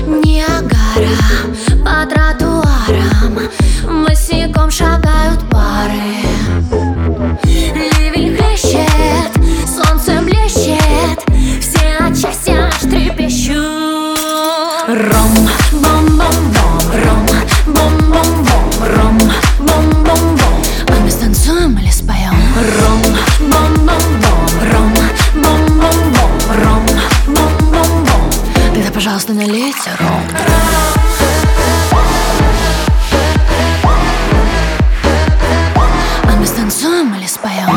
Ниагара по тротуарам босиком шагают пары. Ливень хлещет, солнце блещет, все от счастья аж трепещут. Ром, бом-бом-бом, ром, бом-бом-бом, ром, бом-бом-бом. А мы станцуем или споем? Ром, бом-бом-бом, ром, бом-бом-бом, ром, бом-бом-бом. Тогда, пожалуйста, налейте ром. А мы станцуем или споем?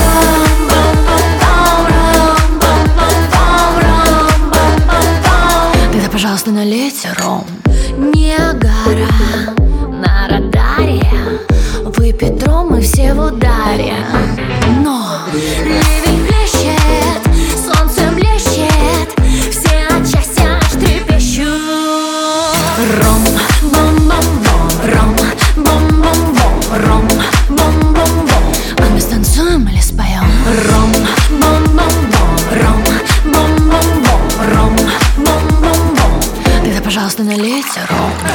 Тогда, пожалуйста, налейте ром. Ниагара на радаре, выпьет ром и все в ударе. Но ливень хлещет, солнце блещет, все от счастья аж трепещут. Ром, бом-бом-бом, ром, бом-бом-бом, ром, бом-бом-бом. А мы станцуем или споем? Ром, бом-бом-бом, ром, бом-бом-бом, ром, бом-бом-бом. Тогда, пожалуйста, налейте ром.